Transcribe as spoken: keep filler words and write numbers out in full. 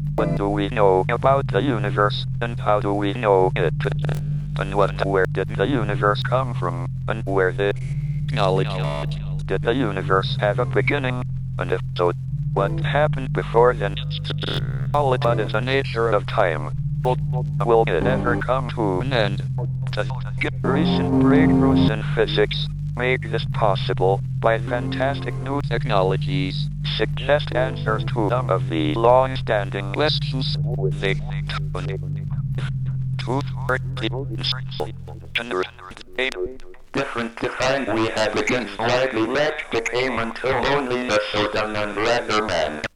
What do we know about the universe, and how do we know it? And what where did the universe come from, and where did knowledge? Did the universe have a beginning? And if so, what happened before then? All it is the nature of time. But will it ever come to an end? The recent breakthroughs in physics make this possible by fantastic new technologies, suggest answers to some of the long-standing questions they different design we have against widely less became until only the Sodan and Leatherman.